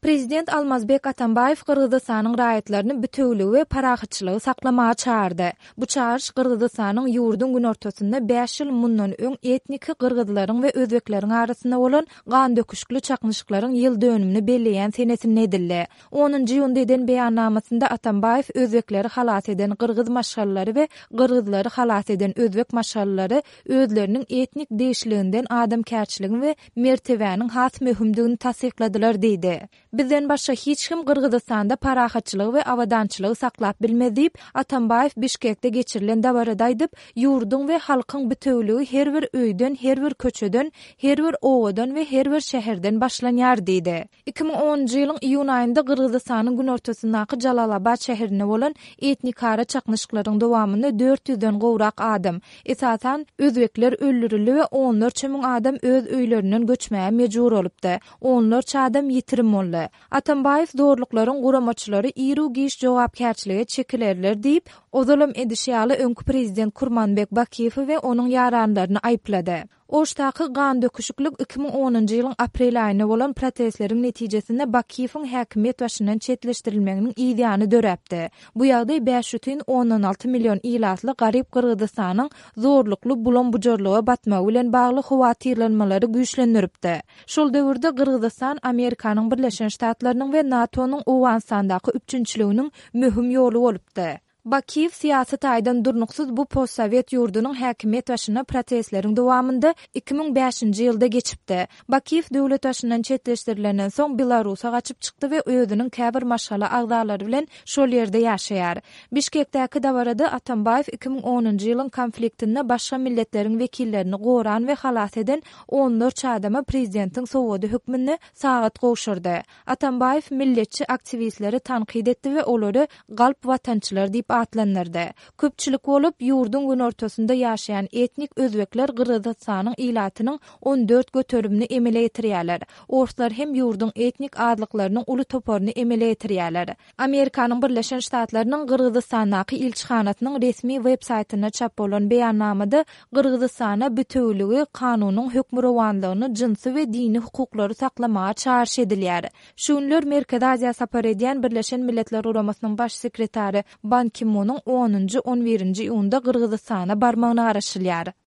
Prezident Almazbek Atambayev Kırgızstanyň raýatlaryny bütünligi we parahyçylygy saklamaga çağırdy. Bu çağırış Kırgızstanyň ýurdun gün ortasynda 5 ýyl mundan öň etnik kyrgyzlaryň we özbekleriň arasynda bolan gan döküşikli çaknyşyklaryň ýyl dönümini belleýän senetinde edildi. 10-njy ýylda eden beýannamasynda Atambayew özbekleri halas eden kyrgyz maşgallary we kyrgyzlary halas eden özbek maşgallary özleriniň etnik değişliginden adamkärçiligi we mertebäniň has möhümdigini tasdikladylar diýdi. Bizden başga hiç kim Kırgızstanda parahatçılığı we awadançylygy saklap bilmez diýip Atambayew Bişkekde geçirilen dabarada aýdyp, ýurdun we halkyň bütünligi her bir öýden, her bir köçeden, her bir owadan we her bir şäherden başlanýar diýdi. 2010-njy ýylyň iýun aýynda Kırgızstanyň gün ortasyndaky Jalalabad şäherine bolan etnik hara çaknyşyklaryň dowamynda 400-den gowrak adam, esasan özbekler öldürildi we onlarça müň adam öz öýlerinden göçmäge mejbur bolupdy. Onlarça adam ýitirim boldy. Atambayew zorluklaryň guramaçylary ýyry giş jogapkärçiligi çekilerler diýip, o zulüm edişýaly öňkü prezident Kurmanbek Bakiýew we onuň ýaranlaryny aýplady. Oştaky gan döküşiklik 2010-njy ýylyň aprel aýyna bolan protestleriň netijesinde Bakiýewiň häkimiýet başyndan çetleşdirilmeginiň ýylyny döräpdi. Bu ýagdaý 5,16 million ýylasly garyp Kırgızstanyň zorlukly bulan bujurlyga batmagy bilen bagly howatyrlanmalary güýçlendiripdi. Şol döwürde Kırgızstan Amerikanyň Birleşen Ştatlarynyň we NATO-nyň owan sandaky üçinçiliginiň möhüm ýoly bolupdy. Bakiýew siýasat aýdan durnuksuz bu postsovet ýurdunyň häkimiýet başyna protestleriň dowamynda 2005-nji ýylda geçipdi. Bakiýew döwlet başyndan çetleşdirilenden soň Belarusa gaçyp çykdy we özüniň käbir maşgala agdalary bilen şol ýerde ýaşaýar. Bişkekdäki dabarada Atambayew 2010-njy ýylyň konfliktinde başga milletleriň wekillerini goran we halas eden onlarça adama prezidentiň sowady hökmüne sagat gowşurdy. Atambayew milletçi aktivistleri tanqid etdi we olary galp watançylar diýip atlanırdı. Köpçülik bolup ýurdun gün ortasynda ýaşaýan etnik özbekler Kırgızstanyň ýylatynyň 14 götürümini emele ýetirýärler. Orslar hem ýurdun etnik adlyklarynyň uly toparyny emele ýetirýärler. Amerikanyň Birleşen Ştatlarynyň Kırgızstandaky ilçihanatynyň resmi web saýtyna çap bolan beýannamada Kırgızstana bütünligi, kanunyň hökmürawanlygyny, jinsy we dini hukuklary saklamaga çağırş edilýär. Şunlar Merkez Aziýa sapar edýän Birleşen Milletler Guramasynyň baş sekretary Ban Ki-moonyň 10-njy 11-nji ýylda Kırgızstana barmagyna garaşylýar.